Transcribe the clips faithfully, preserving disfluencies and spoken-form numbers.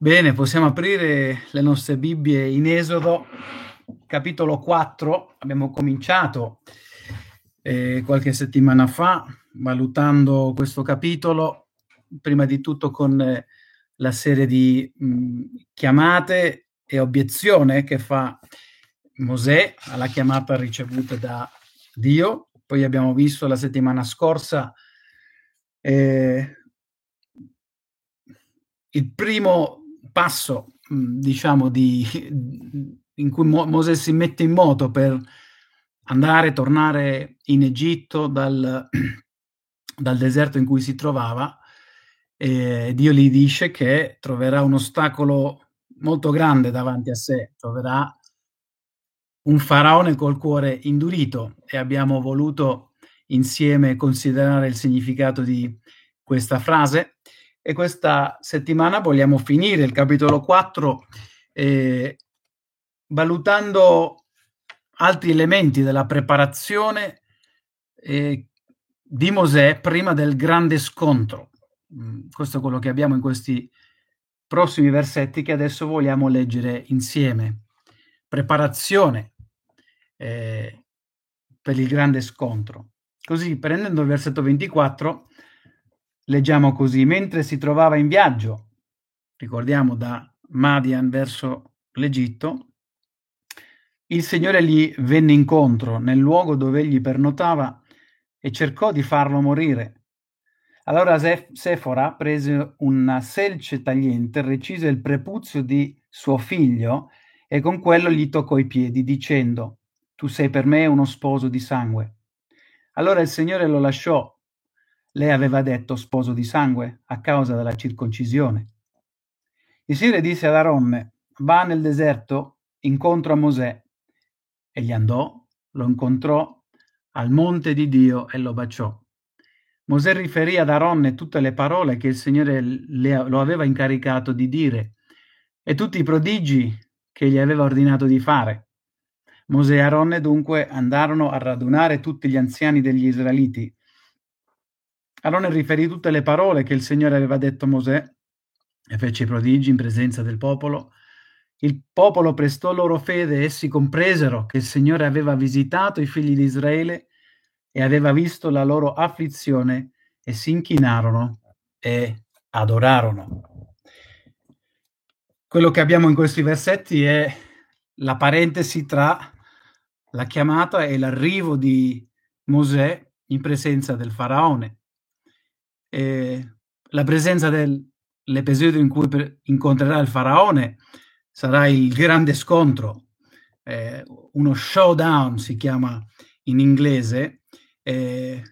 Bene, possiamo aprire le nostre Bibbie in Esodo, capitolo quattro. Abbiamo cominciato eh, qualche settimana fa, valutando questo capitolo, prima di tutto con eh, la serie di mh, chiamate e obiezione che fa Mosè alla chiamata ricevuta da Dio. Poi abbiamo visto la settimana scorsa eh, il primo passo, diciamo, di, in cui Mo- Mosè si mette in moto per andare, tornare in Egitto dal, dal deserto in cui si trovava. E Dio gli dice che troverà un ostacolo molto grande davanti a sé, troverà un faraone col cuore indurito, e abbiamo voluto insieme considerare il significato di questa frase. E questa settimana vogliamo finire il capitolo quattro eh, valutando altri elementi della preparazione eh, di Mosè prima del grande scontro. Mm, questo è quello che abbiamo in questi prossimi versetti che adesso vogliamo leggere insieme. Preparazione eh, per il grande scontro. Così, prendendo il versetto ventiquattro, leggiamo così: mentre si trovava in viaggio, ricordiamo, da Madian verso l'Egitto, il Signore gli venne incontro nel luogo dove egli pernottava e cercò di farlo morire. Allora Sefora prese una selce tagliente, recise il prepuzio di suo figlio e con quello gli toccò i piedi, dicendo: tu sei per me uno sposo di sangue. Allora il Signore lo lasciò. Lei aveva detto sposo di sangue a causa della circoncisione. Il Signore disse ad Aronne: va nel deserto incontro a Mosè. Egli andò, lo incontrò al monte di Dio e lo baciò. Mosè riferì ad Aronne tutte le parole che il Signore le, lo aveva incaricato di dire e tutti i prodigi che gli aveva ordinato di fare. Mosè e Aronne dunque andarono a radunare tutti gli anziani degli Israeliti. Aronne riferì tutte le parole che il Signore aveva detto a Mosè e fece i prodigi in presenza del popolo. Il popolo prestò loro fede e essi compresero che il Signore aveva visitato i figli di Israele e aveva visto la loro afflizione e si inchinarono e adorarono. Quello che abbiamo in questi versetti è la parentesi tra la chiamata e l'arrivo di Mosè in presenza del faraone. E la presenza dell'episodio in cui incontrerà il faraone sarà il grande scontro, eh, uno showdown si chiama in inglese, eh,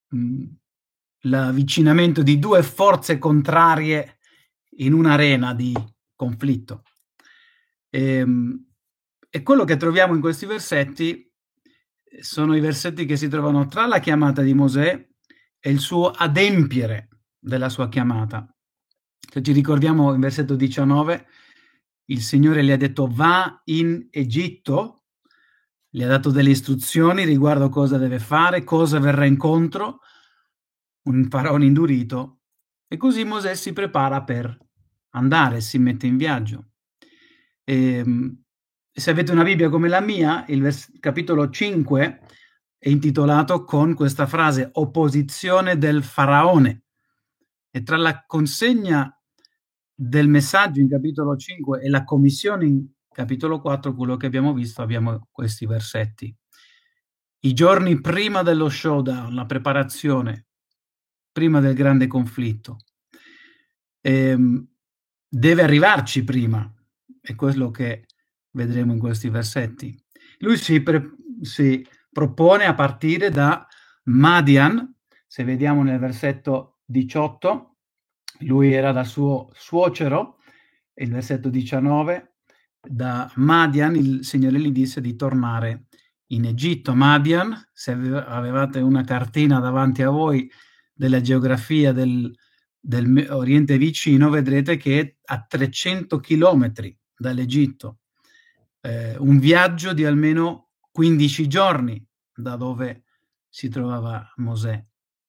l'avvicinamento di due forze contrarie in un'arena di conflitto. E, e quello che troviamo in questi versetti sono i versetti che si trovano tra la chiamata di Mosè e il suo adempiere della sua chiamata. Se ci ricordiamo in versetto diciannove, il Signore gli ha detto va in Egitto, gli ha dato delle istruzioni riguardo cosa deve fare, cosa verrà incontro, un faraone indurito, e così Mosè si prepara per andare, si mette in viaggio. E, se avete una Bibbia come la mia, il vers- capitolo cinque è intitolato con questa frase: opposizione del faraone. E tra la consegna del messaggio in capitolo cinque e la commissione in capitolo quattro, quello che abbiamo visto, abbiamo questi versetti. I giorni prima dello showdown, la preparazione, prima del grande conflitto. Ehm, deve arrivarci prima, è quello che vedremo in questi versetti. Lui si, pre- si propone a partire da Madian. Se vediamo nel versetto diciotto, lui era da suo suocero, e il versetto diciannove, da Madian il Signore gli disse di tornare in Egitto. Madian, se avevate una cartina davanti a voi della geografia del, del Oriente vicino, vedrete che è a trecento chilometri dall'Egitto, eh, un viaggio di almeno quindici giorni da dove si trovava Mosè.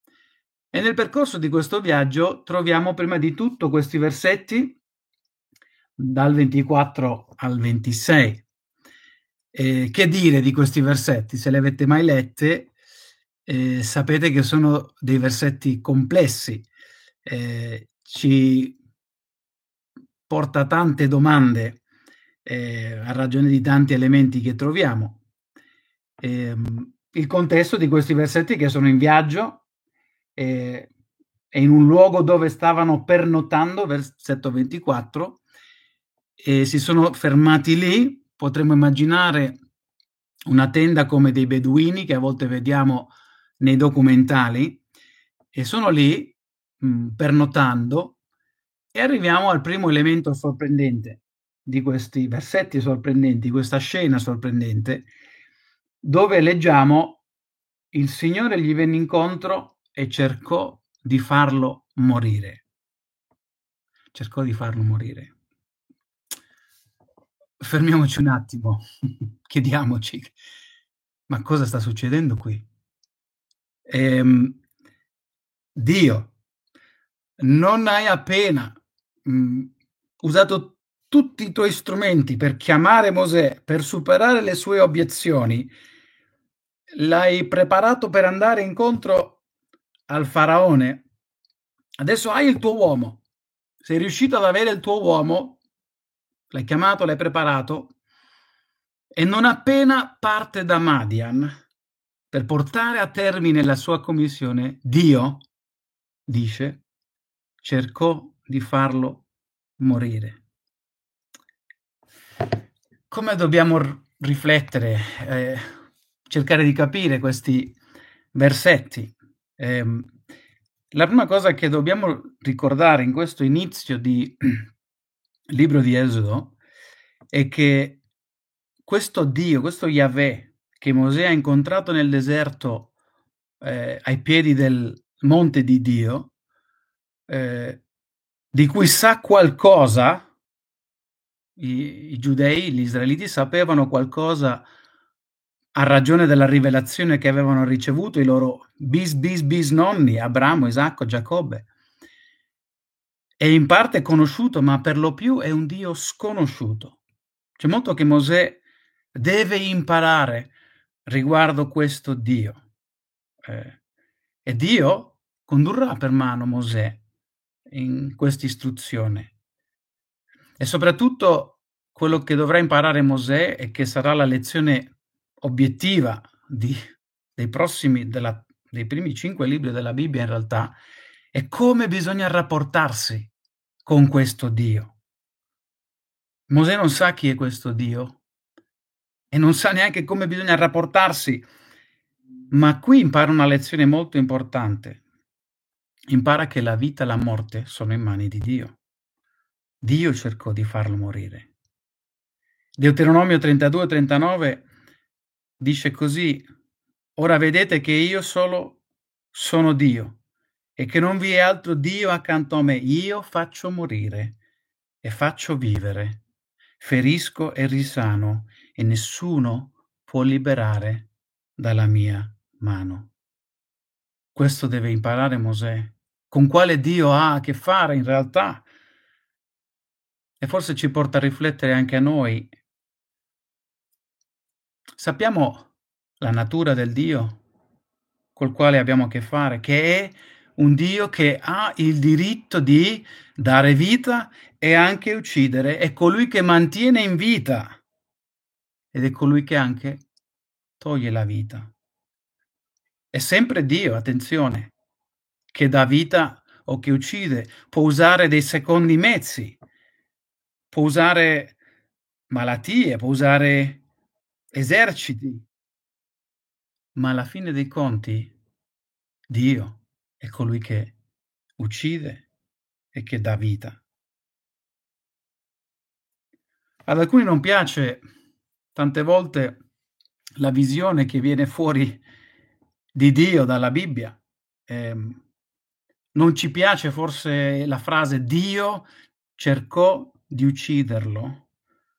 E nel percorso di questo viaggio troviamo prima di tutto questi versetti dal ventiquattro al ventisei. Eh, che dire di questi versetti? Se li avete mai lette, eh, sapete che sono dei versetti complessi, eh, ci porta tante domande, eh, a ragione di tanti elementi che troviamo. Ehm, il contesto di questi versetti che sono in viaggio, eh, e in un luogo dove stavano pernottando, versetto ventiquattro, e si sono fermati lì. Potremmo immaginare una tenda come dei beduini che a volte vediamo nei documentari, e sono lì mh, pernottando, e arriviamo al primo elemento sorprendente di questi versetti sorprendenti, questa scena sorprendente, dove leggiamo: il Signore gli venne incontro e cercò di farlo morire. Cercò di farlo morire. Fermiamoci un attimo, chiediamoci: ma cosa sta succedendo qui? Ehm, Dio, non hai appena mh, usato tutti i tuoi strumenti per chiamare Mosè, per superare le sue obiezioni, l'hai preparato per andare incontro al faraone, adesso hai il tuo uomo, sei riuscito ad avere il tuo uomo, l'hai chiamato, l'hai preparato, e non appena parte da Madian per portare a termine la sua commissione, Dio, dice, cercò di farlo morire. Come dobbiamo r- riflettere, eh, cercare di capire questi versetti? Ehm, la prima cosa che dobbiamo ricordare in questo inizio di libro di Esodo è che questo Dio, questo Yahweh che Mosè ha incontrato nel deserto, eh, ai piedi del monte di Dio, eh, di cui sa qualcosa, i, i giudei, gli israeliti sapevano qualcosa a ragione della rivelazione che avevano ricevuto i loro bis bis bis nonni, Abramo, Isacco, Giacobbe. È in parte conosciuto, ma per lo più è un Dio sconosciuto. C'è molto che Mosè deve imparare riguardo questo Dio. Eh, e Dio condurrà per mano Mosè in questa istruzione. E soprattutto quello che dovrà imparare Mosè, e che sarà la lezione obiettiva di, dei prossimi, della, dei primi cinque libri della Bibbia in realtà, è come bisogna rapportarsi con questo Dio. Mosè non sa chi è questo Dio e non sa neanche come bisogna rapportarsi, ma qui impara una lezione molto importante. Impara che la vita e la morte sono in mani di Dio. Dio cercò di farlo morire. Deuteronomio trentadue trentanove dice così: ora vedete che io solo sono Dio e che non vi è altro Dio accanto a me. Io faccio morire e faccio vivere, ferisco e risano, e nessuno può liberare dalla mia mano. Questo deve imparare Mosè. Con quale Dio ha a che fare in realtà? E forse ci porta a riflettere anche a noi. Sappiamo la natura del Dio col quale abbiamo a che fare, che è un Dio che ha il diritto di dare vita e anche uccidere, è colui che mantiene in vita ed è colui che anche toglie la vita. È sempre Dio, attenzione, che dà vita o che uccide, può usare dei secondi mezzi, può usare malattie, può usare eserciti, ma alla fine dei conti Dio è colui che uccide e che dà vita. Ad alcuni non piace tante volte la visione che viene fuori di Dio dalla Bibbia. Eh, non ci piace forse la frase Dio cercò di ucciderlo,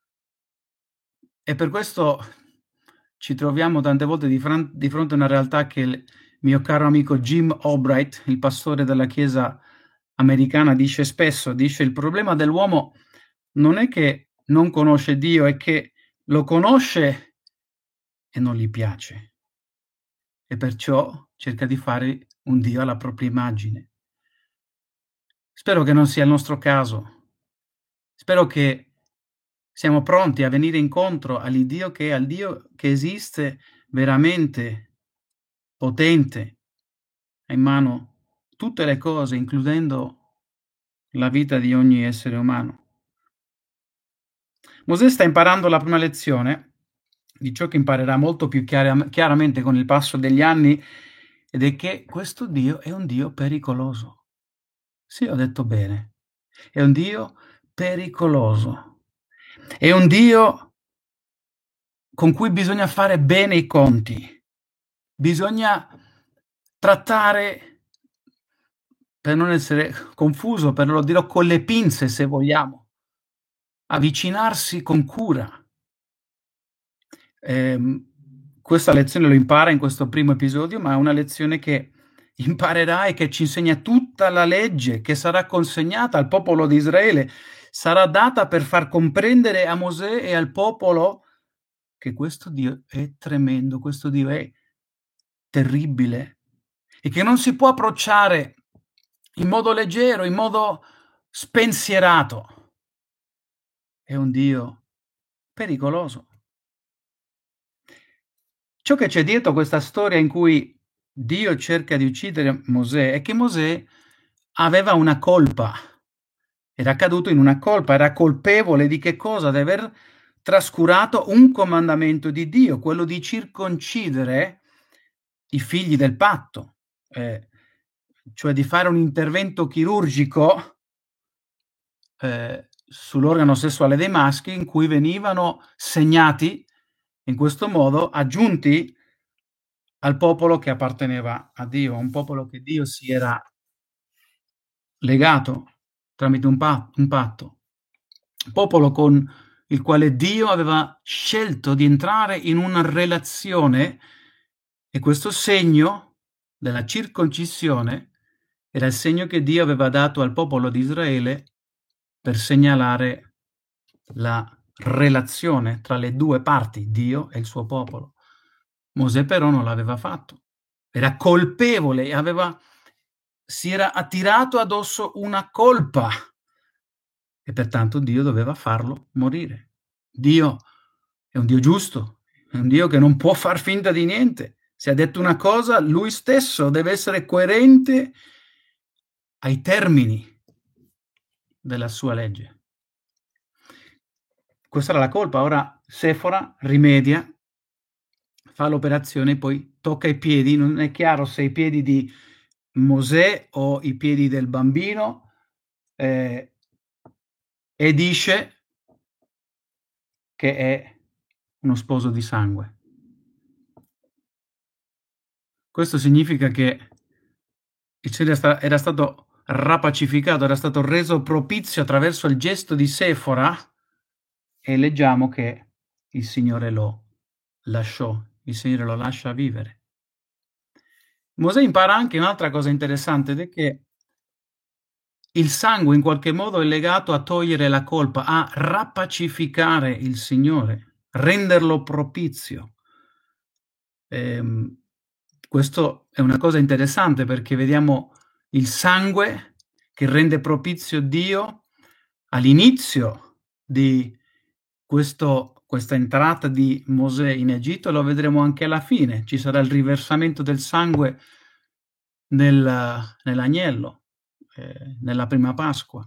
e per questo ci troviamo tante volte di, fran- di fronte a una realtà che il mio caro amico Jim Albright, il pastore della Chiesa americana, dice spesso, dice: il problema dell'uomo non è che non conosce Dio, è che lo conosce e non gli piace. E perciò cerca di fare un Dio alla propria immagine. Spero che non sia il nostro caso. Spero che siamo pronti a venire incontro all'Iddio che è al Dio che esiste veramente, potente, ha in mano tutte le cose, includendo la vita di ogni essere umano. Mosè sta imparando la prima lezione di ciò che imparerà molto più chiara chiaramente con il passo degli anni, ed è che questo Dio è un Dio pericoloso. Sì, ho detto bene. È un Dio pericoloso. È un Dio con cui bisogna fare bene i conti. Bisogna trattare, per non essere confuso, per lo dirò con le pinze se vogliamo, avvicinarsi con cura. Ehm, questa lezione lo impara in questo primo episodio, ma è una lezione che imparerà e che ci insegna tutta la legge che sarà consegnata al popolo di Israele, sarà data per far comprendere a Mosè e al popolo che questo Dio è tremendo, questo Dio è terribile e che non si può approcciare in modo leggero, in modo spensierato. È un Dio pericoloso. Ciò che c'è dietro questa storia in cui Dio cerca di uccidere Mosè è che Mosè aveva una colpa, era caduto in una colpa, era colpevole di che cosa? Di aver trascurato un comandamento di Dio, quello di circoncidere i figli del patto, eh, cioè di fare un intervento chirurgico eh, sull'organo sessuale dei maschi in cui venivano segnati in questo modo, aggiunti al popolo che apparteneva a Dio, un popolo che Dio si era legato tramite un, pa- un patto, un popolo con il quale Dio aveva scelto di entrare in una relazione, e questo segno della circoncisione era il segno che Dio aveva dato al popolo di Israele per segnalare la relazione tra le due parti, Dio e il suo popolo. Mosè però non l'aveva fatto, era colpevole e aveva, si era attirato addosso una colpa e pertanto Dio doveva farlo morire. Dio è un Dio giusto, è un Dio che non può far finta di niente. Se ha detto una cosa, lui stesso deve essere coerente ai termini della sua legge. Questa era la colpa. Ora Sefora rimedia, fa l'operazione, poi tocca i piedi, non è chiaro se i piedi di Mosè o i piedi del bambino, eh, e dice che è uno sposo di sangue. Questo significa che il cielo era stato rapacificato, era stato reso propizio attraverso il gesto di Sefora, e leggiamo che il Signore lo lasciò, il Signore lo lascia vivere. Mosè impara anche un'altra cosa interessante, ed è che il sangue in qualche modo è legato a togliere la colpa, a rapacificare il Signore, renderlo propizio. Ehm, questo è una cosa interessante perché vediamo il sangue che rende propizio Dio all'inizio di questo, questa entrata di Mosè in Egitto, lo vedremo anche alla fine. Ci sarà il riversamento del sangue nel, nell'agnello, eh, nella prima Pasqua.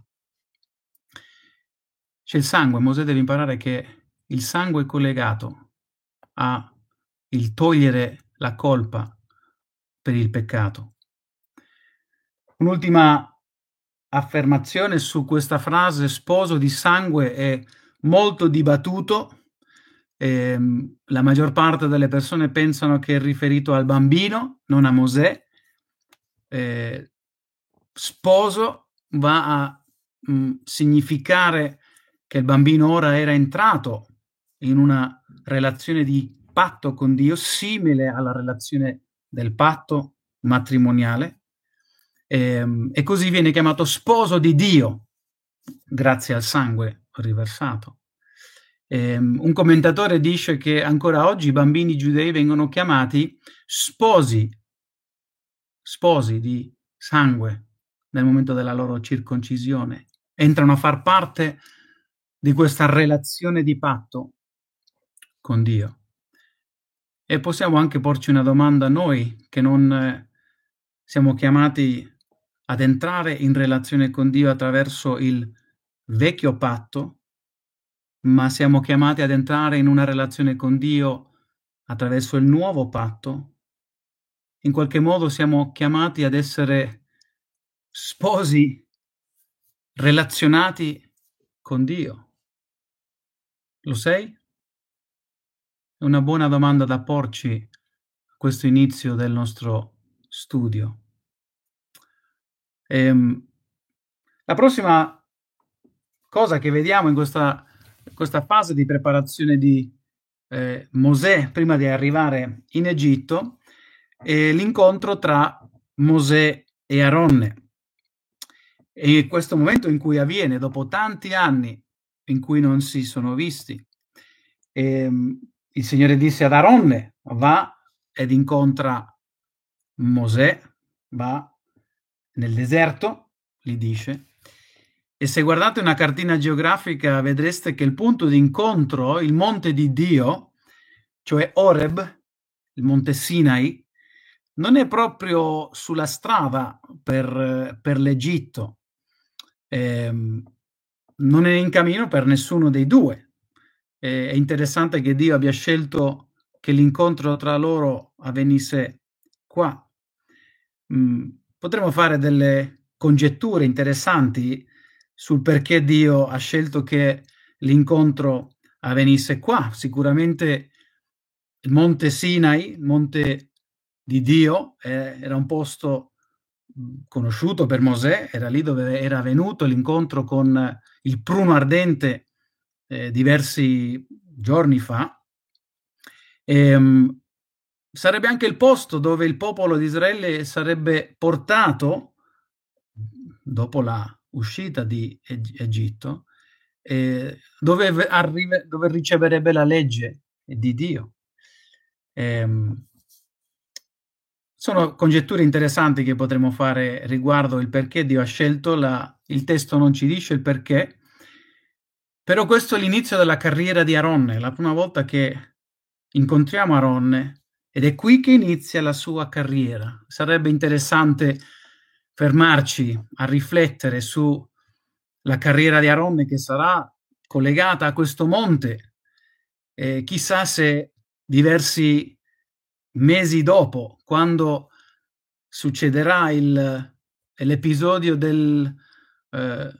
C'è il sangue, Mosè deve imparare che il sangue è collegato a il togliere la colpa per il peccato. Un'ultima affermazione su questa frase sposo di sangue è molto dibattuto. Eh, la maggior parte delle persone pensano che è riferito al bambino, non a Mosè. Eh, sposo va a mh, significare che il bambino ora era entrato in una relazione di patto con Dio, simile alla relazione del patto matrimoniale, e, e così viene chiamato sposo di Dio grazie al sangue riversato. Ehm, un commentatore dice che ancora oggi i bambini giudei vengono chiamati sposi, sposi di sangue nel momento della loro circoncisione. Entrano a far parte di questa relazione di patto con Dio. E possiamo anche porci una domanda noi che non siamo chiamati ad entrare in relazione con Dio attraverso il vecchio patto, ma siamo chiamati ad entrare in una relazione con Dio attraverso il nuovo patto. In qualche modo siamo chiamati ad essere sposi relazionati con Dio. Lo sei? È una buona domanda da porci a questo inizio del nostro studio. Ehm, la prossima cosa che vediamo in questa, questa fase di preparazione di eh, Mosè prima di arrivare in Egitto è l'incontro tra Mosè e Aronne. E questo momento in cui avviene dopo tanti anni in cui non si sono visti. E, il Signore disse ad Aronne: va ed incontra Mosè, va nel deserto, gli dice, e se guardate una cartina geografica vedreste che il punto di incontro, il monte di Dio, cioè Oreb, il monte Sinai, non è proprio sulla strada per, per l'Egitto, eh, non è in cammino per nessuno dei due. Eh, è interessante che Dio abbia scelto che l'incontro tra loro avvenisse qua. Mm, potremmo fare delle congetture interessanti sul perché Dio ha scelto che l'incontro avvenisse qua. Sicuramente il monte Sinai, il monte di Dio, eh, era un posto conosciuto per Mosè, era lì dove era avvenuto l'incontro con il pruno ardente eh, diversi giorni fa. E, um, sarebbe anche il posto dove il popolo di Israele sarebbe portato dopo la uscita di Egitto, eh, dove, arrive, dove riceverebbe la legge di Dio. Ehm, sono congetture interessanti che potremmo fare riguardo il perché Dio ha scelto, la, il testo non ci dice il perché, però questo è l'inizio della carriera di Aronne, la prima volta che incontriamo Aronne, ed è qui che inizia la sua carriera. Sarebbe interessante fermarci a riflettere su la carriera di Aronne che sarà collegata a questo monte. Eh, chissà se diversi mesi dopo, quando succederà il, l'episodio del, eh,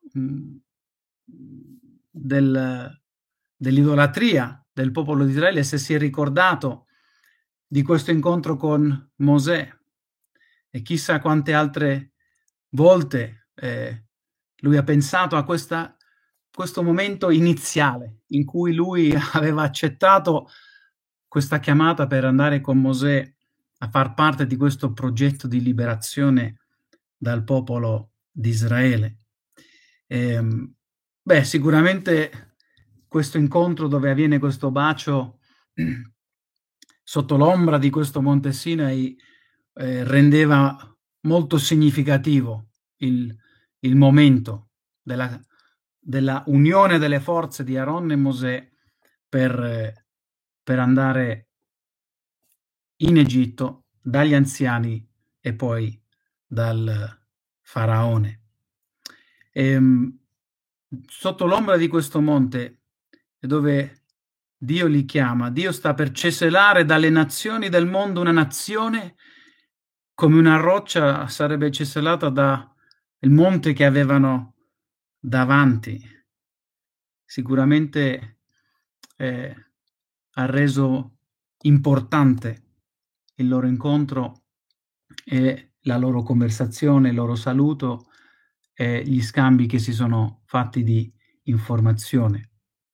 del, dell'idolatria del popolo di Israele, se si è ricordato di questo incontro con Mosè, e chissà quante altre volte eh, lui ha pensato a questa, questo momento iniziale in cui lui aveva accettato questa chiamata per andare con Mosè a far parte di questo progetto di liberazione dal popolo di Israele. E, beh, sicuramente questo incontro dove avviene questo bacio sotto l'ombra di questo monte Sinai eh, rendeva molto significativo il, il momento della, della unione delle forze di Aaron e Mosè per, eh, per andare in Egitto dagli anziani e poi dal faraone. E, sotto l'ombra di questo monte è dove Dio li chiama. Dio sta per cesellare dalle nazioni del mondo una nazione come una roccia sarebbe cesellata dal monte che avevano davanti. Sicuramente eh, ha reso importante il loro incontro e la loro conversazione, il loro saluto e gli scambi che si sono fatti di informazione.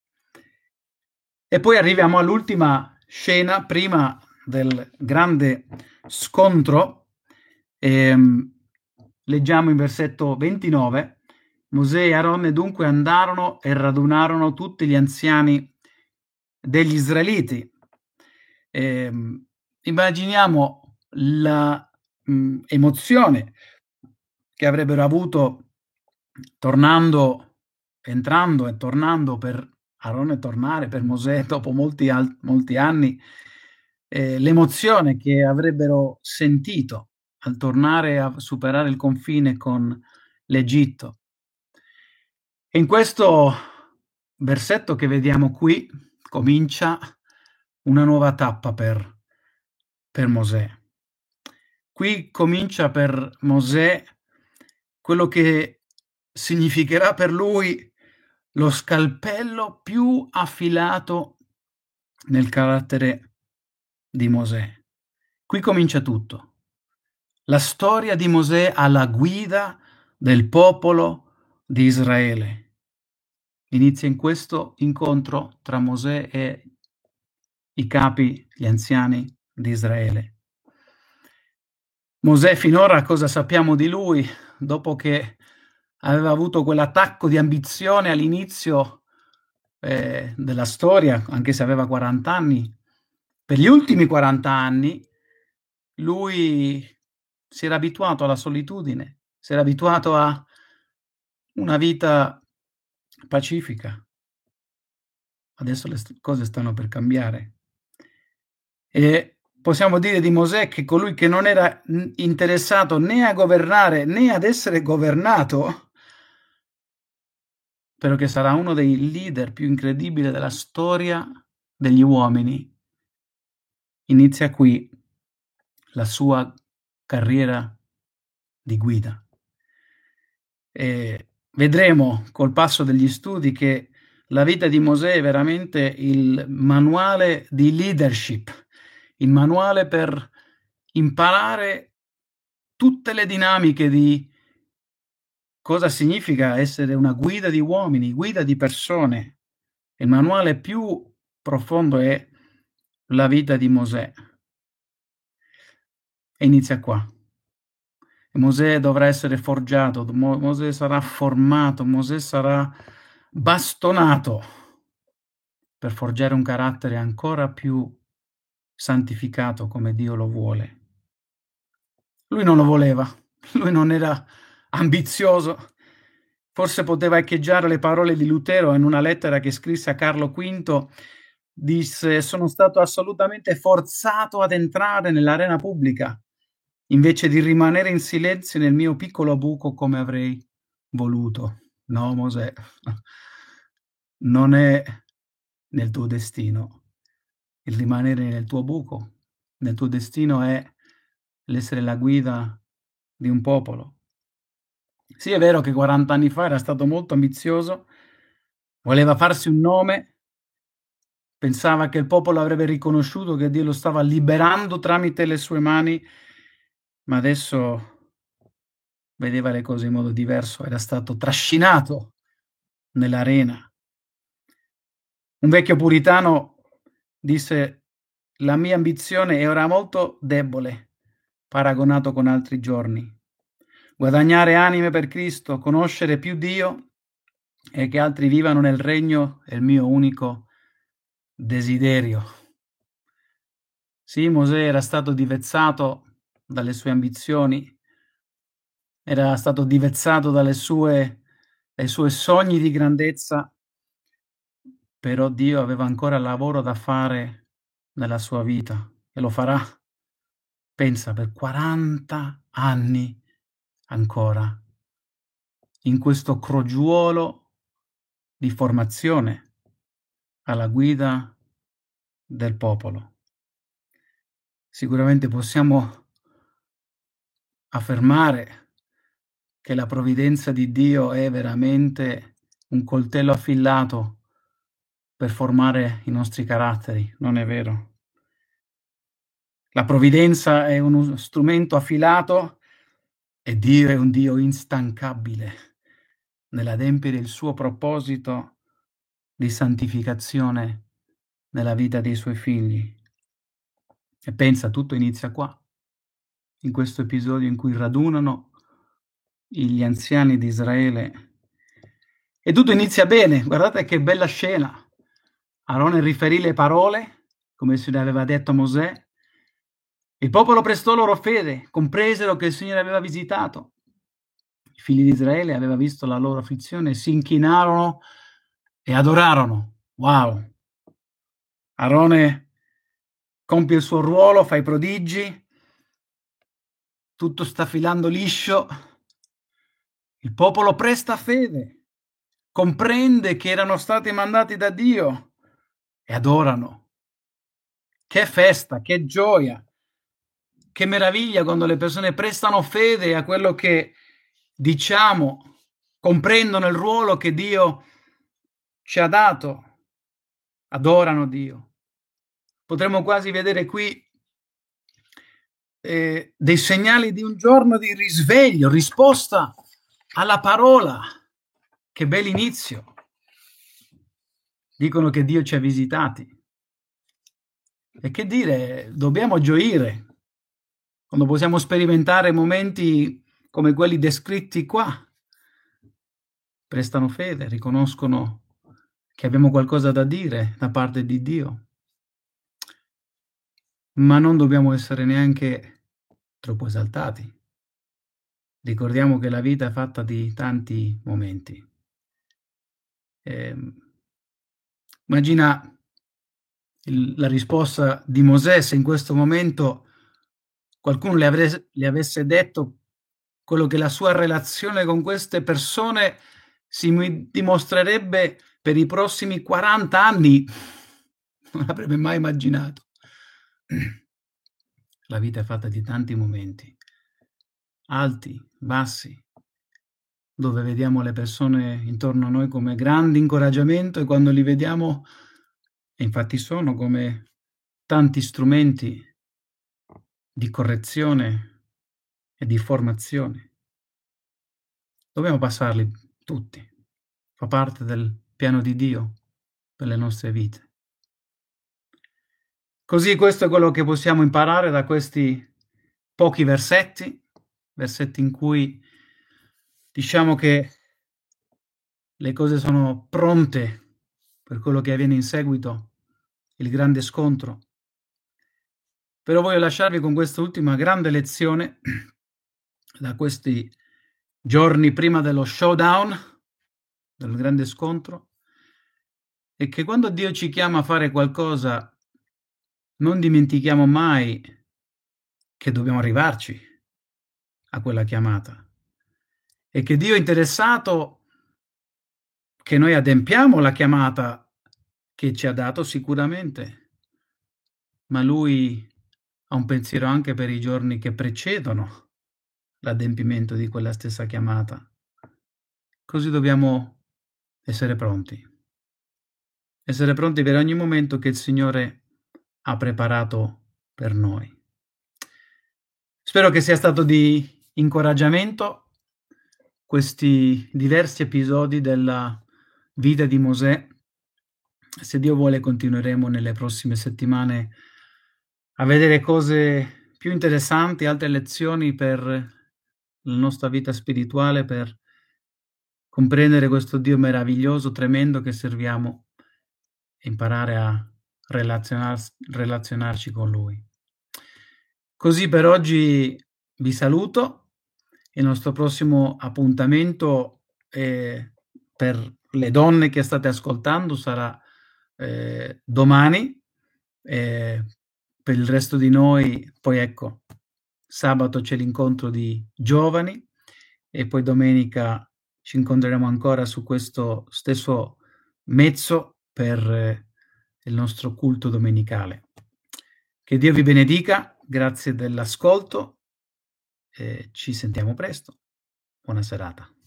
E poi arriviamo all'ultima scena prima del grande scontro. Ehm, leggiamo in versetto ventinove: Mosè e Aronne dunque andarono e radunarono tutti gli anziani degli israeliti. Ehm, immaginiamo la mh, emozione che avrebbero avuto tornando, entrando e tornando per Aronne tornare, per Mosè dopo molti, al- molti anni, eh, l'emozione che avrebbero sentito al tornare a superare il confine con l'Egitto. E in questo versetto che vediamo qui comincia una nuova tappa per, per Mosè. Qui comincia per Mosè quello che significherà per lui lo scalpello più affilato nel carattere di Mosè. Qui comincia tutto. La storia di Mosè alla guida del popolo di Israele. Inizia in questo incontro tra Mosè e i capi, gli anziani di Israele. Mosè finora cosa sappiamo di lui? Dopo che aveva avuto quell'attacco di ambizione all'inizio eh, della storia, anche se aveva quaranta anni, per gli ultimi quaranta anni lui si era abituato alla solitudine, si era abituato a una vita pacifica. Adesso le st- cose stanno per cambiare. E possiamo dire di Mosè che colui che non era interessato né a governare né ad essere governato, però che sarà uno dei leader più incredibili della storia degli uomini, inizia qui la sua carriera di guida. E vedremo col passo degli studi che la vita di Mosè è veramente il manuale di leadership, il manuale per imparare tutte le dinamiche di cosa significa essere una guida di uomini, guida di persone. Il manuale più profondo è la vita di Mosè. E inizia qua. Mosè dovrà essere forgiato, Mo- Mosè sarà formato, Mosè sarà bastonato per forgiare un carattere ancora più santificato come Dio lo vuole. Lui non lo voleva, lui non era ambizioso, forse poteva echeggiare le parole di Lutero in una lettera che scrisse a Carlo quinto, disse: sono stato assolutamente forzato ad entrare nell'arena pubblica invece di rimanere in silenzio nel mio piccolo buco come avrei voluto. No, Mosè, non è nel tuo destino il rimanere nel tuo buco, nel tuo destino è l'essere la guida di un popolo. Sì, è vero che quaranta anni fa era stato molto ambizioso, voleva farsi un nome, pensava che il popolo avrebbe riconosciuto che Dio lo stava liberando tramite le sue mani, ma adesso vedeva le cose in modo diverso, era stato trascinato nell'arena. Un vecchio puritano disse: la mia ambizione era molto debole paragonato con altri giorni. Guadagnare anime per Cristo, conoscere più Dio e che altri vivano nel regno è il mio unico desiderio. Sì, Mosè era stato divezzato dalle sue ambizioni, era stato divezzato dalle sue, dai suoi sogni di grandezza, però Dio aveva ancora lavoro da fare nella sua vita e lo farà, pensa, per quaranta anni ancora, in questo crogiuolo di formazione alla guida del popolo. Sicuramente possiamo affermare che la provvidenza di Dio è veramente un coltello affilato per formare i nostri caratteri, non è vero? La provvidenza è uno strumento affilato e Dio è un Dio instancabile nell'adempiere il suo proposito di santificazione nella vita dei suoi figli. E pensa, tutto inizia qua, in questo episodio in cui radunano gli anziani di Israele E tutto inizia bene, guardate che bella scena. Aarone riferì le parole, come il Signore aveva detto a Mosè. Il popolo prestò loro fede, compresero che il Signore aveva visitato. I figli di Israele aveva visto la loro afflizione, si inchinarono e adorarono. Wow! Aarone compie il suo ruolo, fa i prodigi, tutto sta filando liscio. Il popolo presta fede, comprende che erano stati mandati da Dio e adorano. Che festa, che gioia, che meraviglia quando le persone prestano fede a quello che diciamo, comprendono il ruolo che Dio ci ha dato, adorano Dio. Potremmo quasi vedere qui eh, dei segnali di un giorno di risveglio, risposta alla parola. Che bell'inizio. Dicono che Dio ci ha visitati. E che dire, dobbiamo gioire quando possiamo sperimentare momenti come quelli descritti qua. Prestano fede, riconoscono che abbiamo qualcosa da dire da parte di Dio. Ma non dobbiamo essere neanche troppo esaltati. Ricordiamo che la vita è fatta di tanti momenti. Eh, immagina il, la risposta di Mosè se in questo momento qualcuno le, avre, le avesse detto quello che la sua relazione con queste persone si dimostrerebbe per i prossimi quaranta anni. Non l'avrebbe mai immaginato. La vita è fatta di tanti momenti, alti, bassi, dove vediamo le persone intorno a noi come grande incoraggiamento e quando li vediamo, e infatti sono come tanti strumenti di correzione e di formazione. Dobbiamo passarli tutti, fa parte del piano di Dio per le nostre vite. Così questo è quello che possiamo imparare da questi pochi versetti, versetti in cui diciamo che le cose sono pronte per quello che avviene in seguito, il grande scontro. Però voglio lasciarvi con quest'ultima grande lezione da questi giorni prima dello showdown, del grande scontro, e che quando Dio ci chiama a fare qualcosa non dimentichiamo mai che dobbiamo arrivarci a quella chiamata e che Dio è interessato che noi adempiamo la chiamata che ci ha dato sicuramente, ma Lui ha un pensiero anche per i giorni che precedono l'adempimento di quella stessa chiamata. Così dobbiamo essere pronti. Essere pronti per ogni momento che il Signore ha preparato per noi. Spero che sia stato di incoraggiamento questi diversi episodi della vita di Mosè. Se Dio vuole continueremo nelle prossime settimane a vedere cose più interessanti, altre lezioni per la nostra vita spirituale, per comprendere questo Dio meraviglioso, tremendo che serviamo e imparare a relazionar- relazionarci con Lui. Così per oggi vi saluto. Il nostro prossimo appuntamento eh, per le donne che state ascoltando sarà eh, domani. Eh, per il resto di noi, poi ecco, sabato c'è l'incontro di giovani e poi domenica ci incontreremo ancora su questo stesso mezzo per eh, il nostro culto domenicale. Che Dio vi benedica, grazie dell'ascolto e ci sentiamo presto. Buona serata.